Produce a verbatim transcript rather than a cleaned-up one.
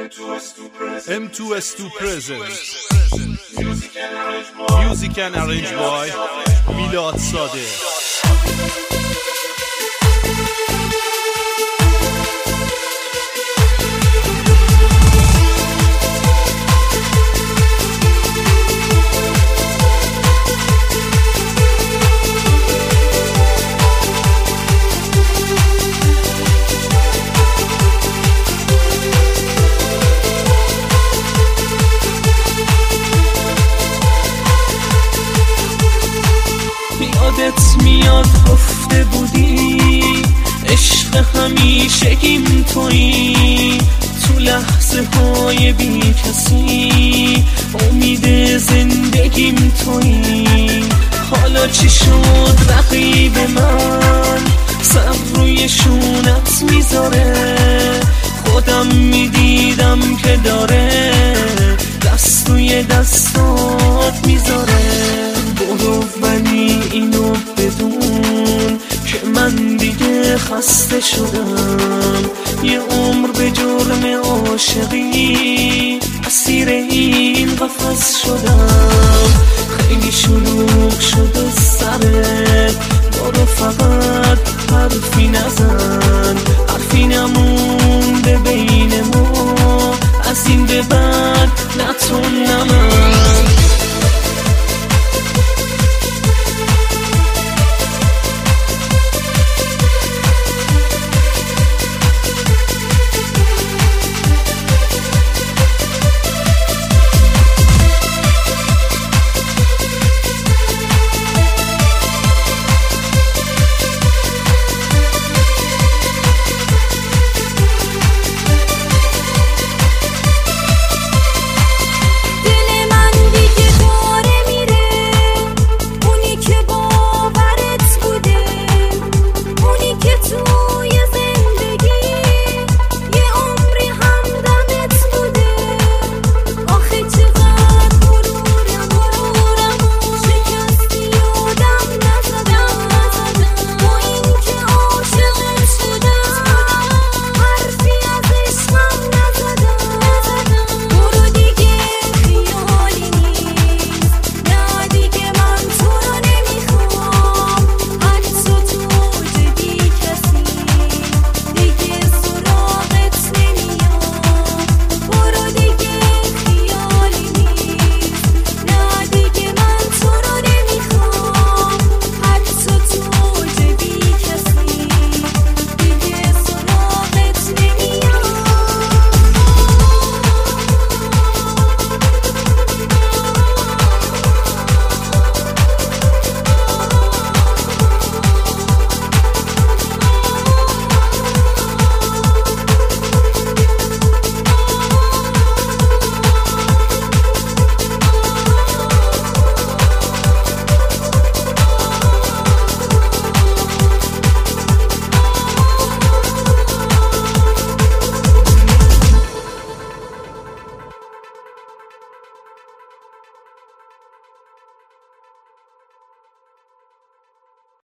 ام تو اس تو presents Music and arranged by میلاد صادق. یادت میاد گفته بودی عشق همیشگیم تویی، تو لحظه های بی کسی امید زندگیم تویی. حالا چی شد رقیب من سر روی شونت میذاره، خودم میدیدم که داره دست روی دستات میذاره. برو ولی اینو بدون که من دیگه خسته شدم، یه عمر به جرم عاشقی اسیر این قفس شدم. خیلی شلوغ شده سرت، برو فقط حرفی نزن،